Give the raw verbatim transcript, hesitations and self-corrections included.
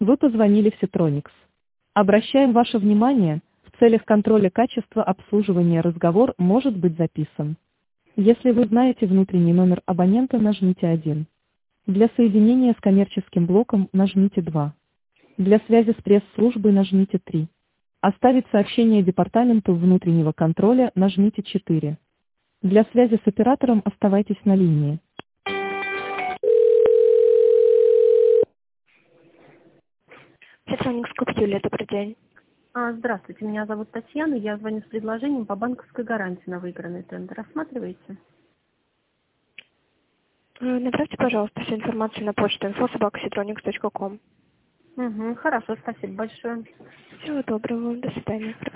Вы позвонили в Ситроникс. Обращаем ваше внимание, в целях контроля качества обслуживания разговор может быть записан. Если вы знаете внутренний номер абонента, нажмите один. Для соединения с коммерческим блоком нажмите два. Для связи с пресс-службой нажмите три. Оставить сообщение департаменту внутреннего контроля нажмите четыре. Для связи с оператором оставайтесь на линии. Ситроникс Клуб Юлия, добрый день. А, Здравствуйте, меня зовут Татьяна, я звоню с предложением по банковской гарантии на выигранный тендер. Рассматриваете? Э, Направьте, пожалуйста, всю информацию на почту инфо собака ситроникс точка ком. Угу, хорошо, спасибо большое. Всего доброго, до свидания.